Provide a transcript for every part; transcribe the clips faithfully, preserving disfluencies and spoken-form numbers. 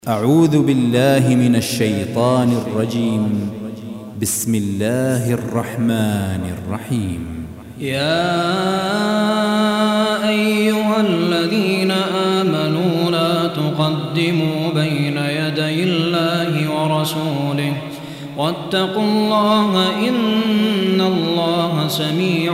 أعوذ بالله من الشيطان الرجيم. بسم الله الرحمن الرحيم. يا أيها الذين آمنوا لا تقدموا بين يدي الله ورسوله واتقوا الله إن الله سميع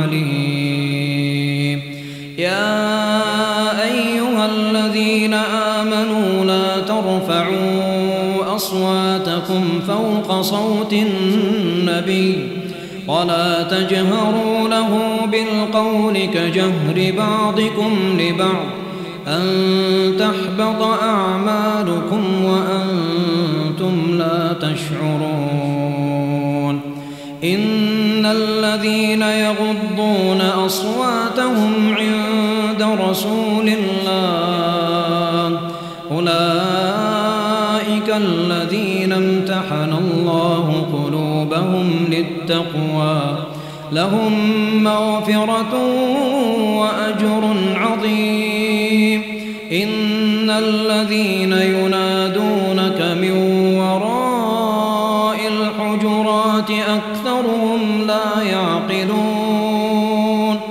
عليم. يا أيها الذين آمنوا لا ترفعوا أصواتكم فوق صوت النبي ولا تجهروا له بالقول كجهر بعضكم لبعض أن تحبط أعمالكم وأنتم لا تشعرون. إن الذين يغضون أصواتهم عند رسول الله أولئك الذين امتحن الله قلوبهم للتقوى لهم مغفرة وأجر عظيم. إن الذين ينادونك من وراء الحجرات أكثرهم لا يعقلون.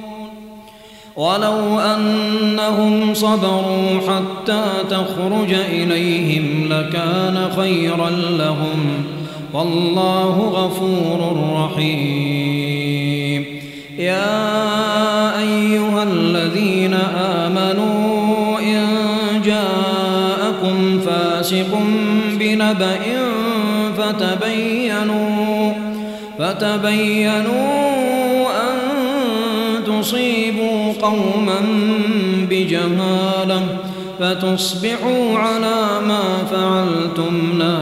ولو أنهم صبروا حتى تخرج إليهم لكان خيرا لهم والله غفور رحيم. يا أيها الذين آمنوا إن جاءكم فاسق بنبأ فتبينوا فتبينوا أن تصيبوا قوما بجهالة فتصبحوا على ما فعلتم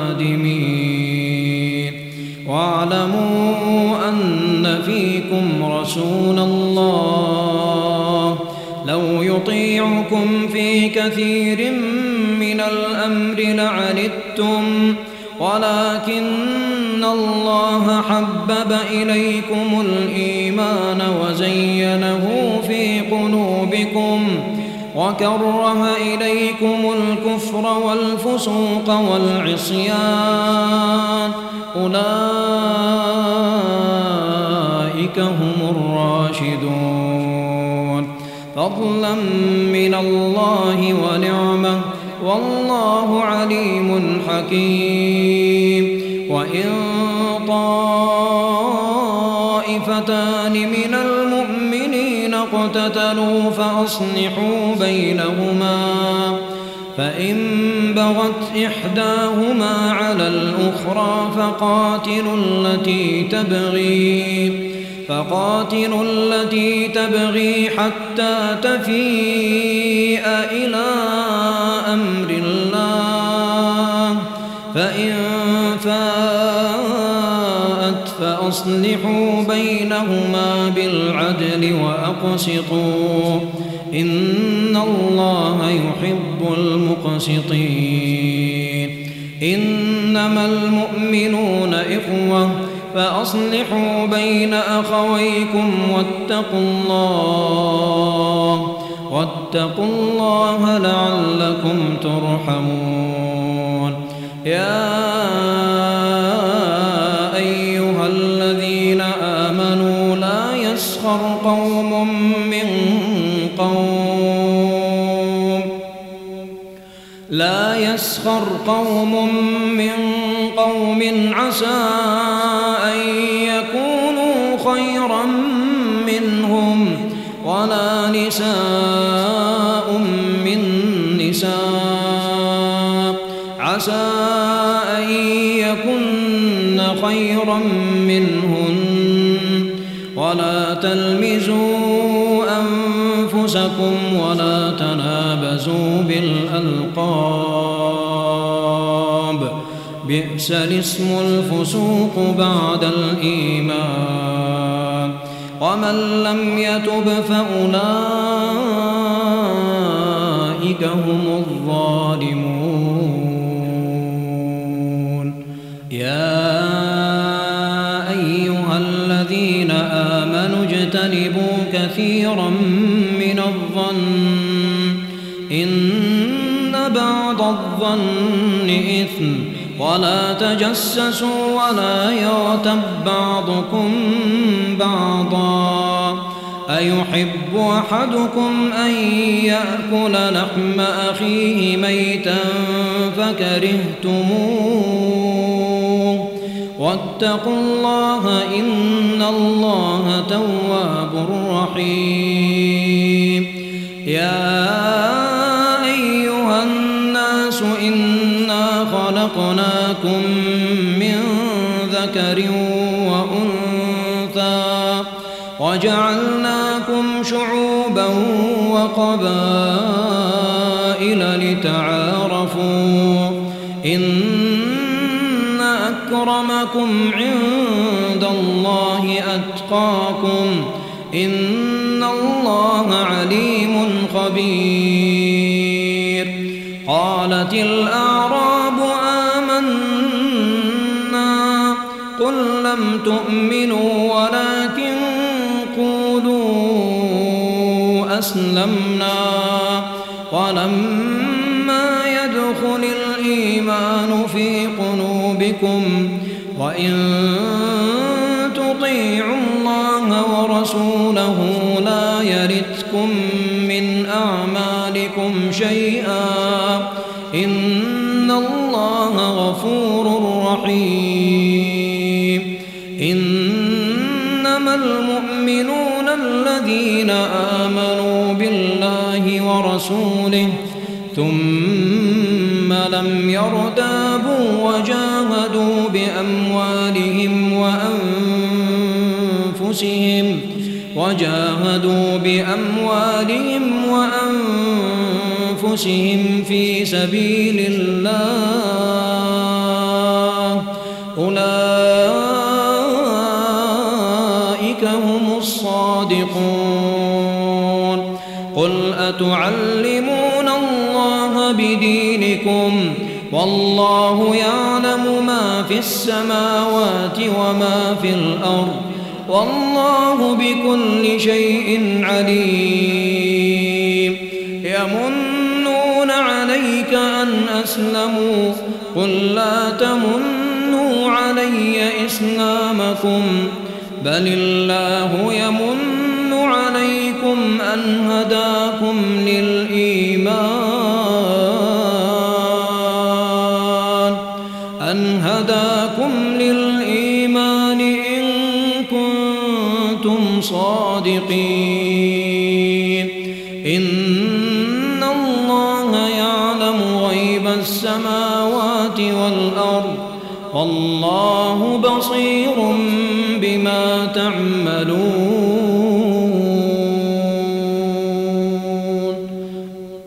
نادمين. واعلموا أن فيكم رسول الله لو يطيعكم في كثير من الأمر لعنتم ولكن الله حبب إليكم الإيمان وزينه في قلوبكم وكره إليكم الكفر والفسوق والعصيان أولئك هم الراشدون فضلا من الله ونعمة والله عليم حكيم. وإن طائفتان من المؤمنين اقتتلوا فأصلحوا بينهما فإن بغت إحداهما على الأخرى فقاتلوا التي تبغي فقاتلوا التي تبغي حتى تفيء إلى أمر الله فإن فاءت فأصلحوا بينهما بالعدل وأقسطوا إن الله يحب المقسطين. إنما المؤمنون إخوة فأصلحوا بين أخويكم واتقوا الله واتقوا الله لعلكم ترحمون. يا أيها الذين آمنوا لا يسخر قوم من قوم لا يسخر قوم من قوم عسى أن يكونوا خيرا منهم ولا نساء من نساء عسى أن يكن خيرا منهن ولا تلمزوا أنفسكم ولا تنابزوا بالألقاب بئس الاسم الفسوق بعد الإيمان ومن لم يتب فأولئك هم الظالمون. يا أيها الذين آمنوا اجتنبوا كثيرا من الظن إن بعض الظن إثم ولا تجسسوا ولا يغتب بعضكم بعضا أيحب أحدكم أن يأكل لحم أخيه ميتا فكرهتموه واتقوا الله إن الله تواب رحيم يا أيها الناس إنا خلقناكم من ذكر وأنثى وجعلناكم شعوبا وقبائل لتعارفوا إن أكرمكم عند الله أتقاكم إن الله عليم خبير قالت الأعراب آمنا قل لم تؤمنوا ولكن قولوا أسلمنا ولما يدخل الإيمان في قلوبكم وإن تطيعوا الله ورسوله لا يلتكم من أعمالكم شيئا إن الله غفور رحيم إنما المؤمنون الذين آمنوا بالله ورسوله ثم لم يرتابوا وجاهدوا بأموالهم وأنفسهم وجاهدوا بأموالهم وأنفسهم في سبيل الله أولئك هم الصادقون قل أتعلمون الله بدينكم والله يعلم ما في السماوات وما في الأرض والله بكل شيء عليم يمنون عليك أن أسلموا قل لا تمنوا علي إسلامكم بل الله يمن عليكم أن هداكم للإيمان أن هداكم للإيمان إن كنتم صادقين إن الله يعلم غيب السماوات والأرض والله بصير بما تعملون